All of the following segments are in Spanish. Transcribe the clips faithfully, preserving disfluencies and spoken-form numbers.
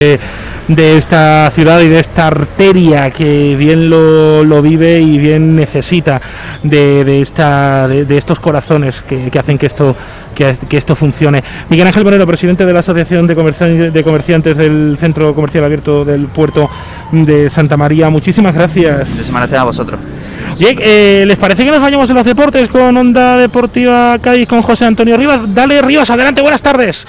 de esta ciudad y de esta arteria que bien lo, lo vive y bien necesita de, de esta de, de estos corazones que, que hacen que esto que, que esto funcione. Miguel Ángel Moreno, presidente de la Asociación de, Comerci- de Comerciantes del Centro Comercial Abierto del Puerto de Santa María, muchísimas gracias. Muchísimas gracias a vosotros. Oye, eh, ¿les parece que nos vayamos en los deportes con Onda Deportiva Cádiz con José Antonio Rivas? Dale, Rivas, adelante, buenas tardes.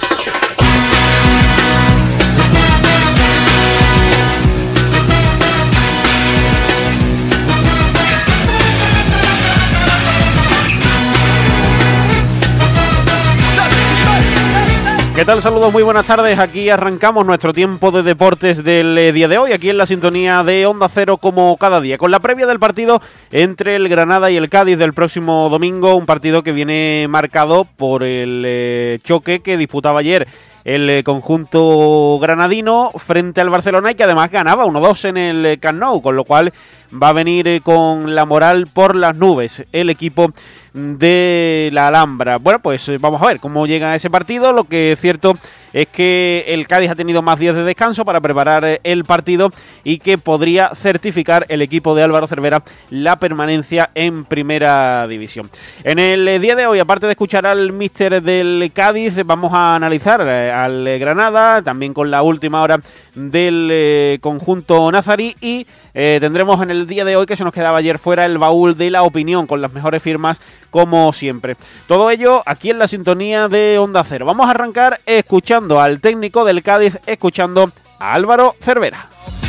¿Qué tal? Saludos, muy buenas tardes. Aquí arrancamos nuestro tiempo de deportes del eh, día de hoy, aquí en la sintonía de Onda Cero como cada día, con la previa del partido entre el Granada y el Cádiz del próximo domingo, un partido que viene marcado por el eh, choque que disputaba ayer el eh, conjunto granadino frente al Barcelona y que además ganaba uno dos en el eh, Camp Nou, con lo cual va a venir eh, con la moral por las nubes el equipo de la Alhambra. Bueno, pues vamos a ver cómo llega a ese partido. Lo que es cierto es que el Cádiz ha tenido más días de descanso para preparar el partido y que podría certificar el equipo de Álvaro Cervera la permanencia en Primera División. En el día de hoy, aparte de escuchar al míster del Cádiz, vamos a analizar al Granada, también con la última hora del eh, conjunto nazarí, y eh, tendremos en el día de hoy, que se nos quedaba ayer fuera, el baúl de la opinión con las mejores firmas como siempre. Todo ello aquí en la sintonía de Onda Cero. Vamos a arrancar escuchando al técnico del Cádiz, escuchando a Álvaro Cervera.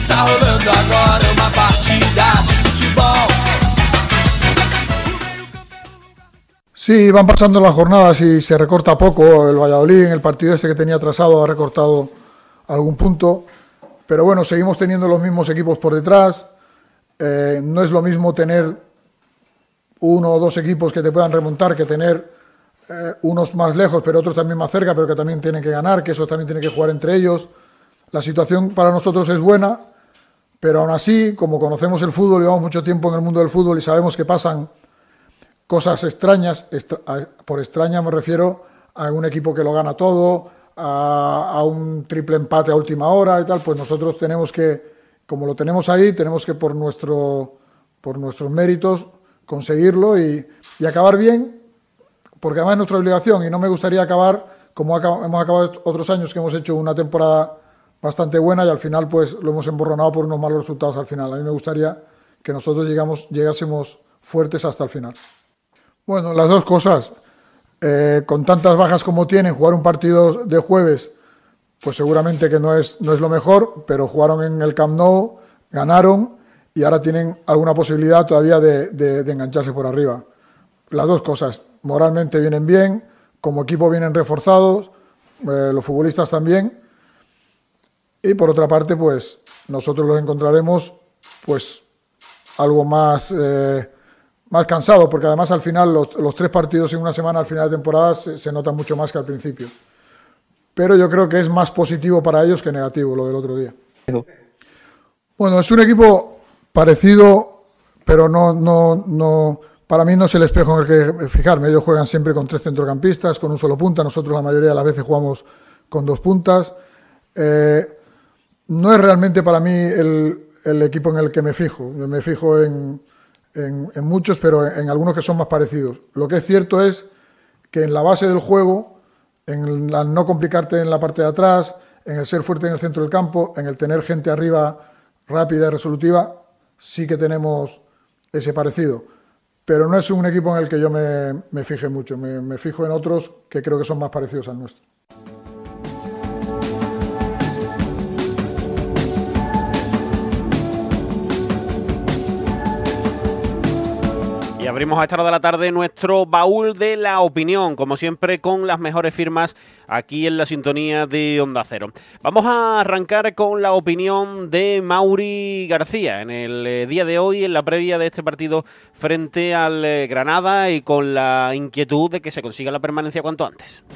Sí, van pasando las jornadas y se recorta poco. El Valladolid en el partido ese que tenía atrasado ha recortado algún punto, pero bueno, seguimos teniendo los mismos equipos por detrás. Eh, no es lo mismo tener uno o dos equipos que te puedan remontar que tener eh, unos más lejos pero otros también más cerca, pero que también tienen que ganar, que esos también tienen que jugar entre ellos. La situación para nosotros es buena, pero aún así, como conocemos el fútbol, llevamos mucho tiempo en el mundo del fútbol y sabemos que pasan cosas extrañas. Extra, por extraña me refiero a un equipo que lo gana todo, a, a un triple empate a última hora y tal. Pues nosotros tenemos que, como lo tenemos ahí, tenemos que por nuestro por nuestros méritos conseguirlo y, y acabar bien, porque además es nuestra obligación y no me gustaría acabar como acab- hemos acabado otros años, que hemos hecho una temporada bastante buena y al final pues lo hemos emborronado por unos malos resultados al final. A mí me gustaría que nosotros llegamos, llegásemos fuertes hasta el final. Bueno, las dos cosas. Eh, con tantas bajas como tienen, jugar un partido de jueves, pues seguramente que no es, no es lo mejor, pero jugaron en el Camp Nou, ganaron y ahora tienen alguna posibilidad todavía de, de, de engancharse por arriba. Las dos cosas, moralmente vienen bien, como equipo vienen reforzados, eh, los futbolistas también, y por otra parte, pues nosotros los encontraremos pues algo más, eh, más cansado, porque además al final los, los tres partidos en una semana al final de temporada se, se notan mucho más que al principio. Pero yo creo que es más positivo para ellos que negativo lo del otro día. Bueno, es un equipo parecido, pero no, no, no, para mí no es el espejo en el que fijarme. Ellos juegan siempre con tres centrocampistas, con un solo punta. Nosotros la mayoría de las veces jugamos con dos puntas. Eh, no es realmente para mí el, el equipo en el que me fijo. Me fijo en, en, en muchos, pero en, en algunos que son más parecidos. Lo que es cierto es que en la base del juego, en la no complicarte en la parte de atrás, en el ser fuerte en el centro del campo, en el tener gente arriba rápida y resolutiva, sí que tenemos ese parecido, pero no es un equipo en el que yo me, me fije mucho, me, me fijo en otros que creo que son más parecidos al nuestro. Y abrimos a esta hora de la tarde nuestro baúl de la opinión, como siempre con las mejores firmas aquí en la sintonía de Onda Cero. Vamos a arrancar con la opinión de Mauri García en el eh, día de hoy, en la previa de este partido frente al eh, Granada, y con la inquietud de que se consiga la permanencia cuanto antes.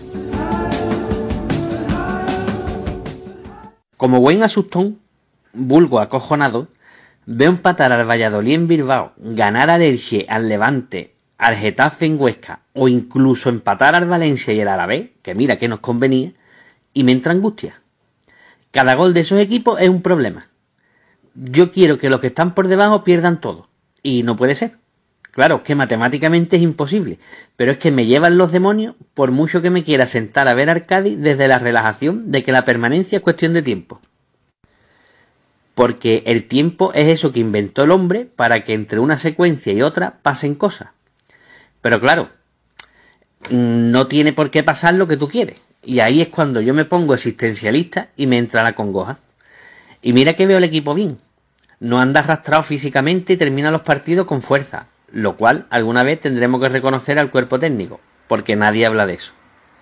Como buen asustón, vulgo acojonado, veo empatar al Valladolid en Bilbao, ganar al Elche, al Levante, al Getafe en Huesca, o incluso empatar al Valencia y el Alavés, que mira que nos convenía, y me entra angustia. Cada gol de esos equipos es un problema. Yo quiero que los que están por debajo pierdan todo. Y no puede ser. Claro, que matemáticamente es imposible. Pero es que me llevan los demonios por mucho que me quiera sentar a ver al Cádiz desde la relajación de que la permanencia es cuestión de tiempo. Porque el tiempo es eso que inventó el hombre para que entre una secuencia y otra pasen cosas. Pero claro, no tiene por qué pasar lo que tú quieres. Y ahí es cuando yo me pongo existencialista y me entra la congoja. Y mira que veo el equipo bien. No anda arrastrado físicamente y termina los partidos con fuerza. Lo cual alguna vez tendremos que reconocer al cuerpo técnico. Porque nadie habla de eso.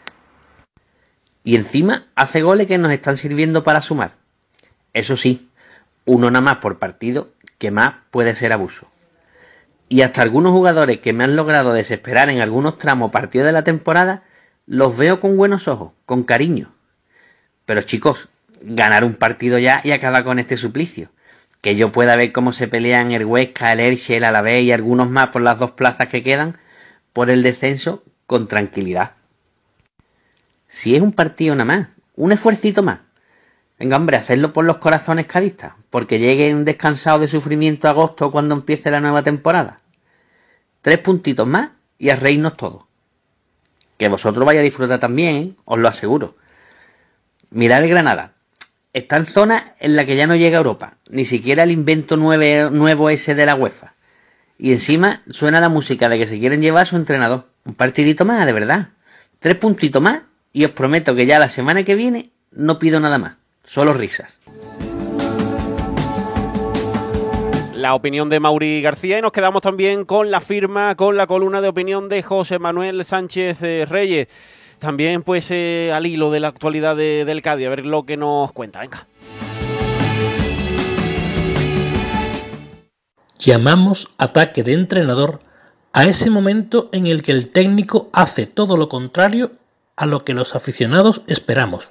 Y encima hace goles que nos están sirviendo para sumar. Eso sí, uno nada más por partido, que más puede ser abuso. Y hasta algunos jugadores que me han logrado desesperar en algunos tramos partidos de la temporada, los veo con buenos ojos, con cariño. Pero chicos, ganar un partido ya y acabar con este suplicio. Que yo pueda ver cómo se pelean el Huesca, el Elche, el Alavés y algunos más por las dos plazas que quedan por el descenso con tranquilidad. Si es un partido nada más, un esfuercito más. Venga, hombre, hacedlo por los corazones cadistas, porque lleguen descansados de sufrimiento a agosto cuando empiece la nueva temporada. Tres puntitos más y a reírnos todos. Que vosotros vais a disfrutar también, ¿eh? Os lo aseguro. Mirad el Granada. Está en zona en la que ya no llega a Europa, ni siquiera el invento nueve, nuevo ese de la UEFA. Y encima suena la música de que se quieren llevar a su entrenador. Un partidito más, de verdad. Tres puntitos más y os prometo que ya la semana que viene no pido nada más. Solo risas. La opinión de Mauri García y nos quedamos también con la firma, con la columna de opinión de José Manuel Sánchez Reyes. También pues eh, al hilo de la actualidad de, del Cádiz, a ver lo que nos cuenta. Venga. Llamamos ataque de entrenador a ese momento en el que el técnico hace todo lo contrario a lo que los aficionados esperamos.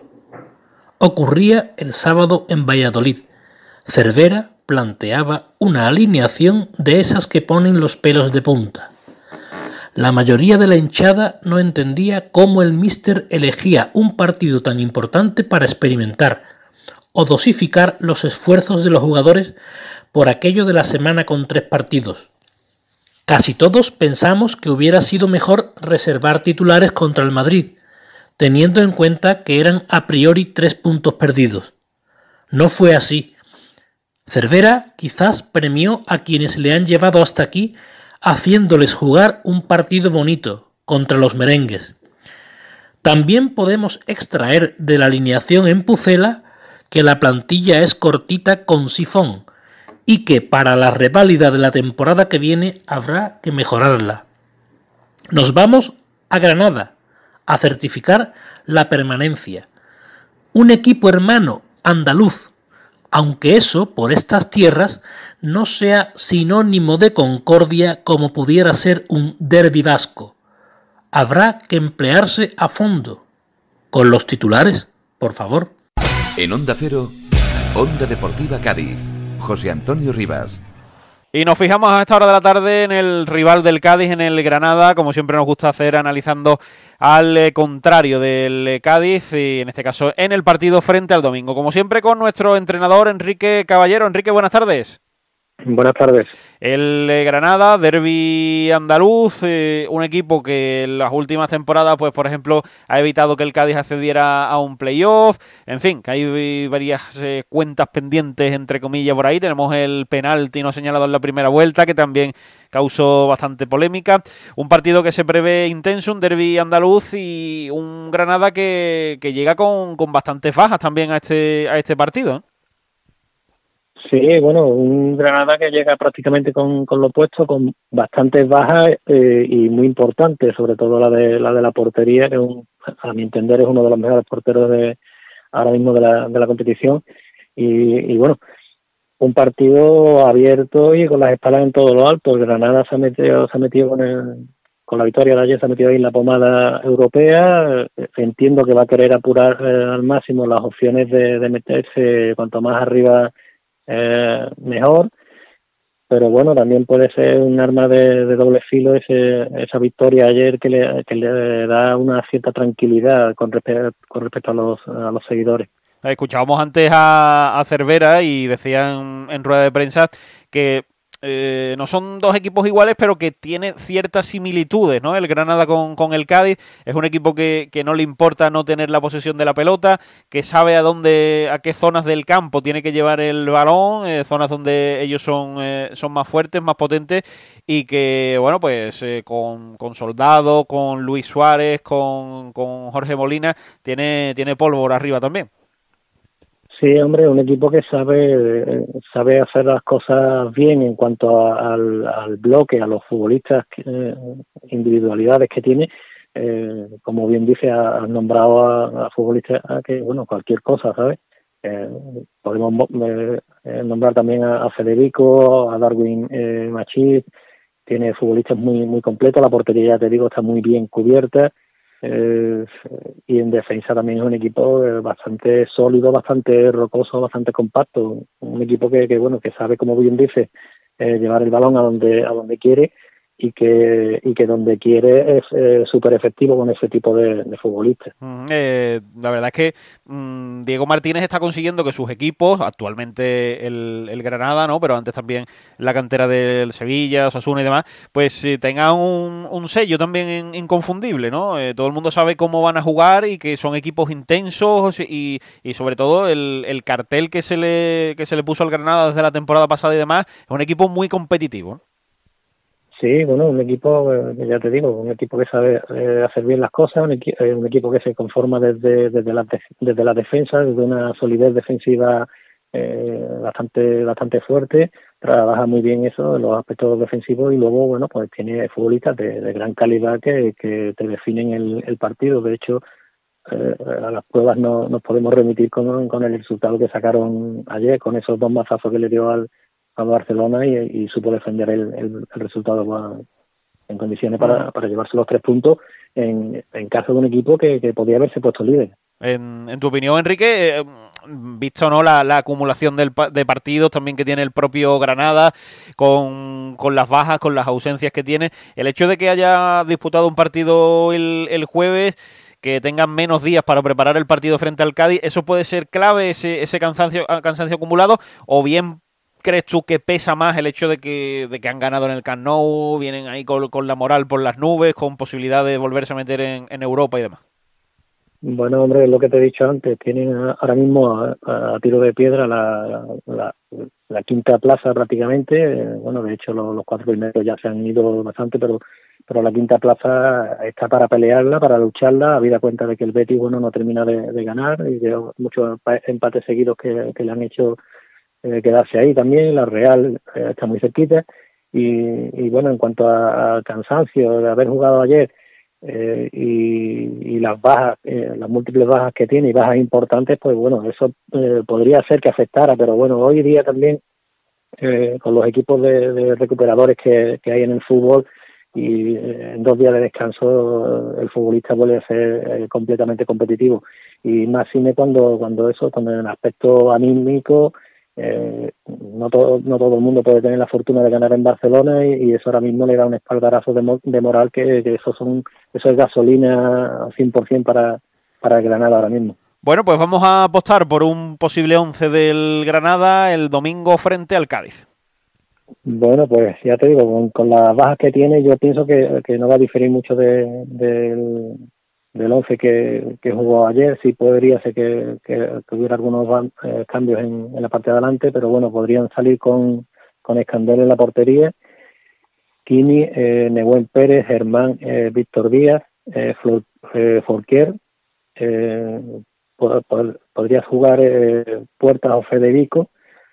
Ocurría el sábado en Valladolid. Cervera planteaba una alineación de esas que ponen los pelos de punta. La mayoría de la hinchada no entendía cómo el míster elegía un partido tan importante para experimentar o dosificar los esfuerzos de los jugadores por aquello de la semana con tres partidos. Casi todos pensamos que hubiera sido mejor reservar titulares contra el Madrid, teniendo en cuenta que eran a priori tres puntos perdidos. No fue así. Cervera quizás premió a quienes le han llevado hasta aquí haciéndoles jugar un partido bonito contra los merengues. También podemos extraer de la alineación en Pucela que la plantilla es cortita con sifón y que para la reválida de la temporada que viene habrá que mejorarla. Nos vamos a Granada a certificar la permanencia. Un equipo hermano andaluz, aunque eso por estas tierras no sea sinónimo de concordia como pudiera ser un derbi vasco. Habrá que emplearse a fondo. Con los titulares, por favor. En Onda Cero, Onda Deportiva Cádiz, José Antonio Rivas. Y nos fijamos a esta hora de la tarde en el rival del Cádiz, en el Granada, como siempre nos gusta hacer, analizando al eh, contrario del eh, Cádiz, y en este caso en el partido frente al Domingo. Como siempre con nuestro entrenador Enrique Caballero. Enrique, buenas tardes. Buenas tardes. El eh, Granada, derbi andaluz, eh, un equipo que en las últimas temporadas, pues por ejemplo, ha evitado que el Cádiz accediera a un playoff. En fin, que hay varias eh, cuentas pendientes, entre comillas, por ahí. Tenemos el penalti no señalado en la primera vuelta, que también causó bastante polémica. Un partido que se prevé intenso, un derbi andaluz y un Granada que, que llega con, con bastantes bajas también a este, a este partido, ¿eh? Sí, bueno, un Granada que llega prácticamente con, con lo puesto, con bastantes bajas eh, y muy importantes, sobre todo la de la de la portería, que un, a mi entender es uno de los mejores porteros de ahora mismo de la, de la competición. Y, y bueno, un partido abierto y con las espaldas en todo lo alto. El Granada se ha metido, se ha metido con, el, con la victoria de ayer, se ha metido ahí en la pomada europea. Entiendo que va a querer apurar eh, al máximo las opciones de, de meterse cuanto más arriba Eh, mejor, pero bueno, también puede ser un arma de, de doble filo ese, esa victoria ayer que le, que le da una cierta tranquilidad con, respe- con respecto a los, a los seguidores. Escuchábamos antes a, a Cervera y decían en rueda de prensa que eh, no son dos equipos iguales, pero que tiene ciertas similitudes, ¿no? El Granada con, con el Cádiz es un equipo que, que no le importa no tener la posesión de la pelota, que sabe a dónde, a qué zonas del campo tiene que llevar el balón, eh, zonas donde ellos son, eh, son más fuertes, más potentes, y que, bueno, pues eh, con, con Soldado, con Luis Suárez, con, con Jorge Molina, tiene, tiene pólvora arriba también. Sí, hombre, un equipo que sabe sabe hacer las cosas bien en cuanto a, al, al bloque, a los futbolistas, eh, individualidades que tiene. Eh, como bien dice, ha, ha nombrado a, a futbolistas a que, bueno, cualquier cosa, ¿sabes? Eh, podemos eh, nombrar también a, a Federico, a Darwin eh, Machís. Tiene futbolistas muy muy completos. La portería, ya te digo, está muy bien cubierta. Eh, y en defensa también es un equipo bastante sólido, bastante rocoso, bastante compacto, un equipo que, que bueno, que sabe, como bien dice, eh, llevar el balón a donde a donde quiere y que y que donde quiere es eh, súper efectivo con ese tipo de, de futbolistas. Mm, eh, la verdad es que mm, Diego Martínez está consiguiendo que sus equipos, actualmente el, el Granada, ¿no? Pero antes también la cantera del Sevilla, Osasuna y demás, pues eh, tengan un, un sello también in, inconfundible, ¿no? Eh, todo el mundo sabe cómo van a jugar y que son equipos intensos y, y sobre todo el, el cartel que se le que se le puso al Granada desde la temporada pasada y demás, es un equipo muy competitivo, ¿no? Sí, bueno, un equipo, eh, ya te digo, un equipo que sabe eh, hacer bien las cosas, un, equi eh, un equipo que se conforma desde, desde, la, desde la defensa, desde una solidez defensiva eh, bastante bastante fuerte, trabaja muy bien eso, los aspectos defensivos y luego, bueno, pues tiene futbolistas de, de gran calidad que, que te definen el, el partido. De hecho, eh, a las pruebas no nos podemos remitir con, con el resultado que sacaron ayer, con esos dos mazazos que le dio al a Barcelona y, y supo defender el, el, el resultado para, en condiciones para, para llevarse los tres puntos en, en caso de un equipo que, que podía haberse puesto líder. En, en tu opinión, Enrique, eh, visto no la, la acumulación del, de partidos también que tiene el propio Granada, con, con las bajas, con las ausencias que tiene, el hecho de que haya disputado un partido el, el jueves, que tengan menos días para preparar el partido frente al Cádiz, ¿eso puede ser clave, ese, ese cansancio, cansancio acumulado, o bien crees tú que pesa más el hecho de que, de que han ganado en el Camp Nou, vienen ahí con, con la moral por las nubes, con posibilidad de volverse a meter en, en Europa y demás? Bueno, hombre, lo que te he dicho antes, tienen ahora mismo a, a tiro de piedra la, la, la quinta plaza prácticamente. Bueno, de hecho los, los cuatro primeros ya se han ido bastante, pero pero la quinta plaza está para pelearla, para lucharla, habida cuenta de que el Betis, bueno, no termina de, de ganar y de muchos empates seguidos que, que le han hecho eh, quedarse ahí también. La Real eh, está muy cerquita y, y bueno, en cuanto a, a cansancio de haber jugado ayer eh, y, y las bajas, eh, las múltiples bajas que tiene y bajas importantes, pues bueno, eso eh, podría ser que afectara, pero bueno, hoy día también eh, con los equipos de, de recuperadores que, que hay en el fútbol y eh, en dos días de descanso el futbolista vuelve a ser eh, completamente competitivo y más cine cuando cuando eso, cuando en el aspecto anímico Eh, no todo no todo el mundo puede tener la fortuna de ganar en Barcelona y, y eso ahora mismo le da un espaldarazo de, mo de moral que, que eso son eso es gasolina al cien por cien para, para el Granada ahora mismo. Bueno, pues vamos a apostar por un posible once del Granada el domingo frente al Cádiz. Bueno, pues ya te digo, con, con las bajas que tiene yo pienso que, que no va a diferir mucho de, de, del once que, que jugó ayer. Sí podría ser que, que, que hubiera algunos eh, cambios en, en la parte de adelante, pero bueno, podrían salir con, con Escandel en la portería, Kini, eh, Nehuen Pérez, Germán, eh, Víctor Díaz, eh, Flor, eh, Forquier, eh, pod, pod, podría jugar eh, Puertas o Federico,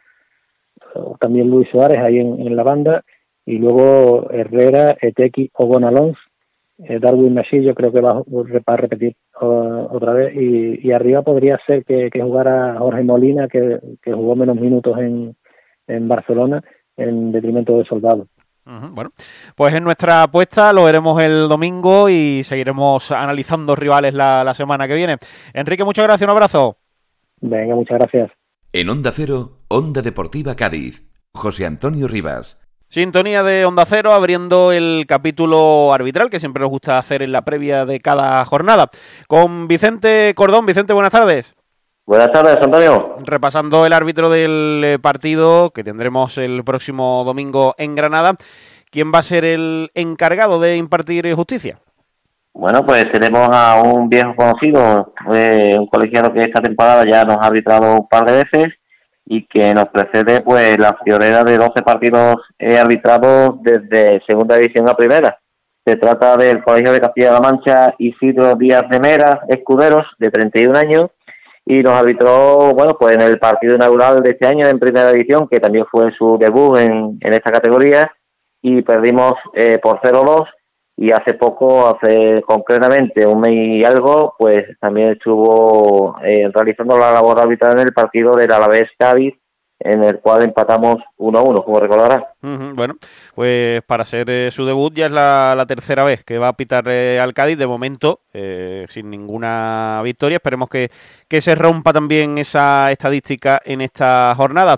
o también Luis Suárez ahí en, en la banda, y luego Herrera, Etequi o Gonalons. Eh, Darwin Machís yo creo que va, va a repetir uh, otra vez y, y arriba podría ser que, que jugara Jorge Molina que, que jugó menos minutos en, en Barcelona en detrimento de Soldado. Uh-huh, bueno, pues en nuestra apuesta lo veremos el domingo y seguiremos analizando rivales la, la semana que viene. Enrique, muchas gracias, un abrazo. Venga, muchas gracias. En Onda Cero, Onda Deportiva Cádiz, José Antonio Rivas. Sintonía de Onda Cero, abriendo el capítulo arbitral que siempre nos gusta hacer en la previa de cada jornada. Con Vicente Cordón. Vicente, buenas tardes. Buenas tardes, Antonio. Repasando el árbitro del partido que tendremos el próximo domingo en Granada, ¿quién va a ser el encargado de impartir justicia? Bueno, pues tenemos a un viejo conocido, eh, un colegiado que esta temporada ya nos ha arbitrado un par de veces y que nos precede pues la friolera de doce partidos eh, arbitrados desde segunda división a primera. Se trata del Colegio de Castilla-La Mancha Isidro Díaz de Mera, Escuderos, de treinta y un años, y nos arbitró, bueno, pues en el partido inaugural de este año en primera división, que también fue su debut en, en esta categoría, y perdimos eh, por cero dos, y hace poco, hace concretamente un mes y algo, pues también estuvo eh, realizando la labor arbitral en el partido del Alavés Cádiz, en el cual empatamos uno a uno, como recordarás. Uh-huh, bueno, pues para ser eh, su debut ya es la, la tercera vez que va a pitar eh, al Cádiz, de momento, eh, sin ninguna victoria. Esperemos que, que se rompa también esa estadística en esta jornada.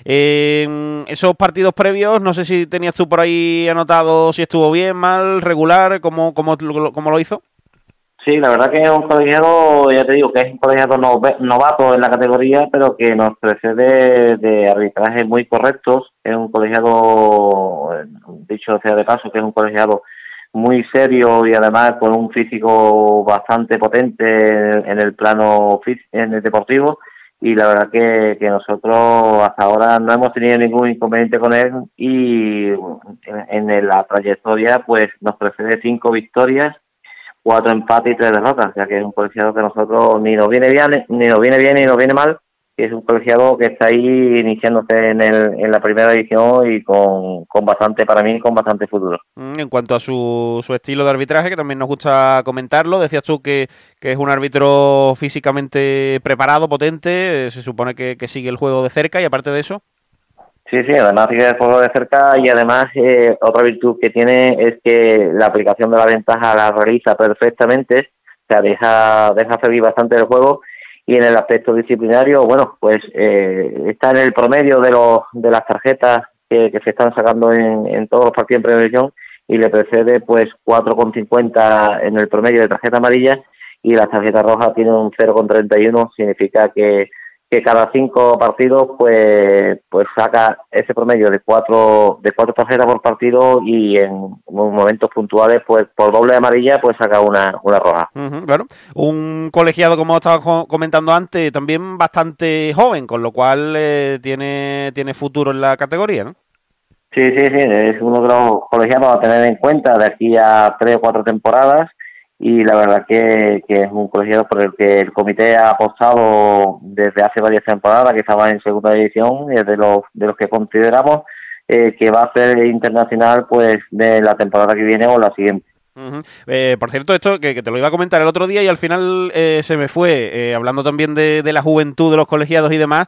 Eh, esos partidos previos, no sé si tenías tú por ahí anotado si estuvo bien, mal, regular, cómo, cómo, cómo lo hizo. Sí, la verdad que es un colegiado, ya te digo, que es un colegiado novato en la categoría, pero que nos precede de arbitrajes muy correctos. Es un colegiado, dicho sea de paso, que es un colegiado muy serio y además con un físico bastante potente en el plano en el deportivo. Y la verdad que, que nosotros hasta ahora no hemos tenido ningún inconveniente con él y en, en la trayectoria pues nos precede cinco victorias, cuatro empates y tres derrotas, o sea que es un colegiado que nosotros ni nos viene bien, ni nos viene bien ni nos viene mal, que es un colegiado que está ahí iniciándose en el, en la primera división y con, con bastante, para mí, con bastante futuro. En cuanto a su, su estilo de arbitraje, que también nos gusta comentarlo, decías tú que, que es un árbitro físicamente preparado, potente, se supone que, que sigue el juego de cerca y aparte de eso. Sí, sí, además sigue el juego de cerca y además eh, otra virtud que tiene es que la aplicación de la ventaja la realiza perfectamente, o sea, deja, deja seguir bastante el juego y en el aspecto disciplinario, bueno, pues eh, está en el promedio de los de las tarjetas que, que se están sacando en, en todos los partidos en primera división y le precede pues cuatro coma cincuenta en el promedio de tarjeta amarilla y las tarjetas rojas tienen un cero coma treinta y uno, significa que que cada cinco partidos pues pues saca ese promedio de cuatro de cuatro tarjetas por partido y en momentos puntuales pues por doble amarilla pues saca una, una roja. Uh-huh, claro, un colegiado, como estaba comentando antes, también bastante joven, con lo cual eh, tiene tiene futuro en la categoría, ¿no? Sí, sí, sí, es uno de los colegiados a tener en cuenta de aquí a tres o cuatro temporadas. Y la verdad que, que es un colegiado por el que el comité ha apostado desde hace varias temporadas, que estaba en segunda división, y es de los, de los que consideramos eh, que va a ser internacional pues de la temporada que viene o la siguiente. Uh-huh. Eh, por cierto, esto que, que te lo iba a comentar el otro día y al final eh, se me fue, eh, hablando también de, de la juventud de los colegiados y demás,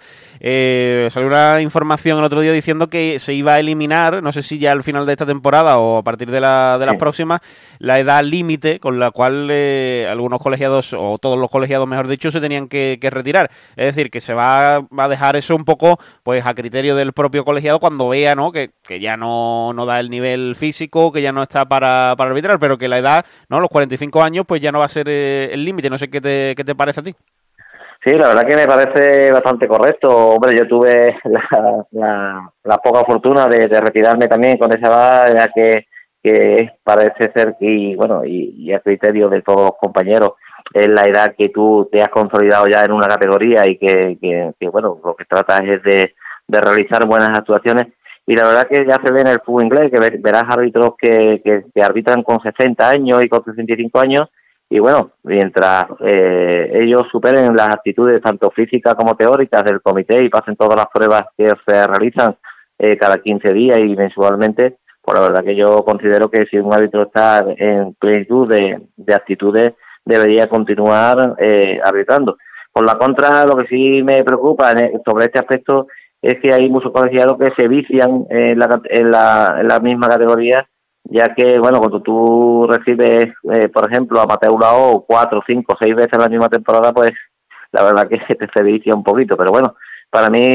eh, salió una información el otro día diciendo que se iba a eliminar, no sé si ya al final de esta temporada o a partir de, la, de las sí. próximas, la edad límite con la cual eh, algunos colegiados, o todos los colegiados mejor dicho, se tenían que, que retirar. Es decir, que se va, va a dejar eso un poco pues a criterio del propio colegiado cuando vea, ¿no?, que, que ya no, no da el nivel físico, que ya no está para, para arbitrar, pero que la edad, ¿no?, los cuarenta y cinco años, pues ya no va a ser eh, el límite. No sé qué te, qué te parece a ti. Sí, la verdad que me parece bastante correcto. Hombre, yo tuve la, la, la poca fortuna de, de retirarme también con esa edad, ya que, que parece ser, y bueno, y, y a criterio de todos los compañeros, es la edad que tú te has consolidado ya en una categoría y que, que, que bueno, lo que tratas es de, de realizar buenas actuaciones. Y la verdad que ya se ve en el fútbol inglés, que verás árbitros que, que, que arbitran con sesenta años y con sesenta y cinco años, y bueno, mientras eh, ellos superen las actitudes tanto físicas como teóricas del comité y pasen todas las pruebas que se realizan eh, cada quince días y mensualmente, pues la verdad que yo considero que si un árbitro está en plenitud de, de actitudes, debería continuar eh, arbitrando. Por la contra, lo que sí me preocupa en, sobre este aspecto es que hay muchos colegiados que se vician en la, en la, en la misma categoría, ya que, bueno, cuando tú recibes, eh, por ejemplo, a Mateo Lao cuatro, cinco, seis veces en la misma temporada, pues la verdad que te se vicia un poquito. Pero bueno, para mí,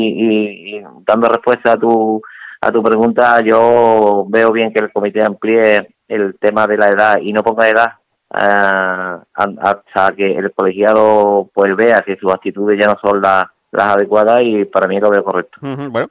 y, y dando respuesta a tu a tu pregunta, yo veo bien que el comité amplíe el tema de la edad y no ponga edad uh, hasta que el colegiado pues vea que sus actitudes ya no son las las adecuadas, y para mí lo veo correcto. Uh-huh, bueno,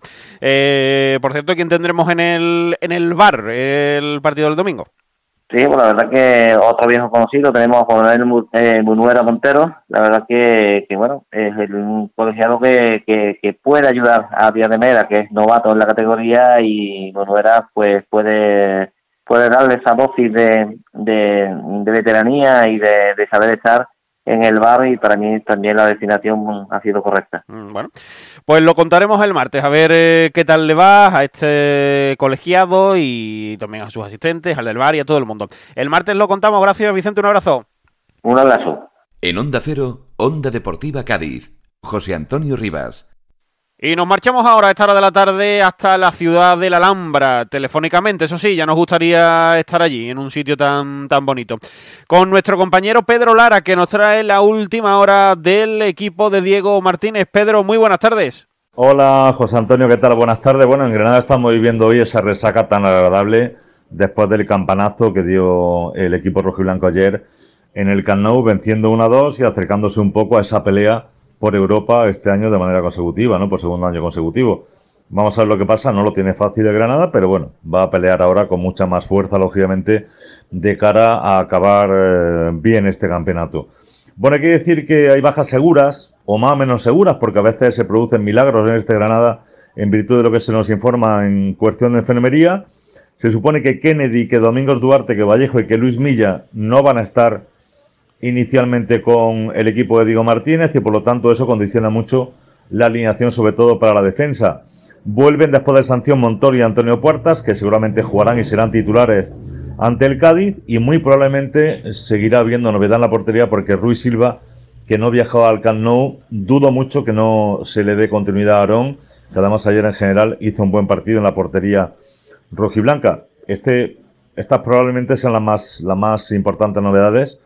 eh, por cierto, ¿quién tendremos en el en el V A R el partido del domingo? Sí, pues la verdad que otro viejo conocido, tenemos a Juan Manuel eh, Munuera Montero, la verdad que, que bueno, es el, un colegiado que, que, que puede ayudar a Díaz de Mera, que es novato en la categoría, y Munuera pues puede puede darle esa dosis de, de, de veteranía y de, de saber estar en el V A R, y para mí también la destinación ha sido correcta. Bueno, pues lo contaremos el martes, a ver eh, qué tal le va a este colegiado y también a sus asistentes, al del V A R y a todo el mundo. El martes lo contamos. Gracias, Vicente, un abrazo. Un abrazo. En Onda Cero, Onda Deportiva Cádiz, José Antonio Rivas. Y nos marchamos ahora a esta hora de la tarde hasta la ciudad de la Alhambra, telefónicamente, eso sí, ya nos gustaría estar allí, en un sitio tan, tan bonito, con nuestro compañero Pedro Lara, que nos trae la última hora del equipo de Diego Martínez. Pedro, muy buenas tardes. Hola, José Antonio, ¿qué tal? Buenas tardes. Bueno, en Granada estamos viviendo hoy esa resaca tan agradable después del campanazo que dio el equipo rojiblanco ayer en el Camp Nou, venciendo uno a dos y acercándose un poco a esa pelea por Europa este año de manera consecutiva, ¿no? Por segundo año consecutivo. Vamos a ver lo que pasa, no lo tiene fácil el Granada, pero bueno, va a pelear ahora con mucha más fuerza, lógicamente, de cara a acabar eh, bien este campeonato. Bueno, hay que decir que hay bajas seguras, o más o menos seguras, porque a veces se producen milagros en este Granada, en virtud de lo que se nos informa en cuestión de enfermería. Se supone que Kennedy, que Domingos Duarte, que Vallejo y que Luis Milla no van a estar inicialmente con el equipo de Diego Martínez, y por lo tanto eso condiciona mucho la alineación, sobre todo para la defensa. Vuelven después de sanción Montoro y Antonio Puertas, que seguramente jugarán y serán titulares ante el Cádiz, y muy probablemente seguirá habiendo novedad en la portería, porque Ruiz Silva, que no viajaba al Camp Nou, dudo mucho que no se le dé continuidad a Aarón, que además ayer en general hizo un buen partido en la portería rojiblanca. Este, estas probablemente sean las más, las más importantes novedades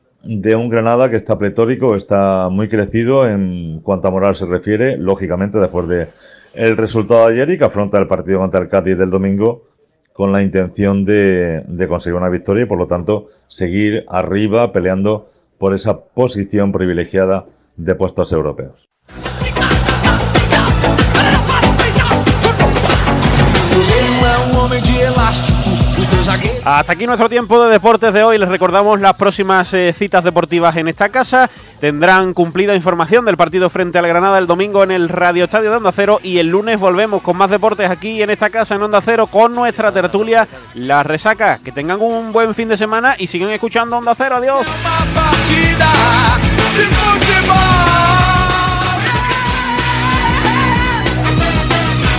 de un Granada que está pletórico, está muy crecido en cuanto a moral se refiere, lógicamente después de el resultado de ayer, y que afronta el partido contra el Cádiz del domingo con la intención de, de conseguir una victoria y por lo tanto seguir arriba peleando por esa posición privilegiada de puestos europeos. Hasta aquí nuestro tiempo de deportes de hoy. Les recordamos las próximas eh, citas deportivas en esta casa. Tendrán cumplida información del partido frente al Granada el domingo en el Radio Estadio de Onda Cero, y el lunes volvemos con más deportes aquí en esta casa en Onda Cero con nuestra tertulia La Resaca. Que tengan un buen fin de semana y sigan escuchando Onda Cero. Adiós.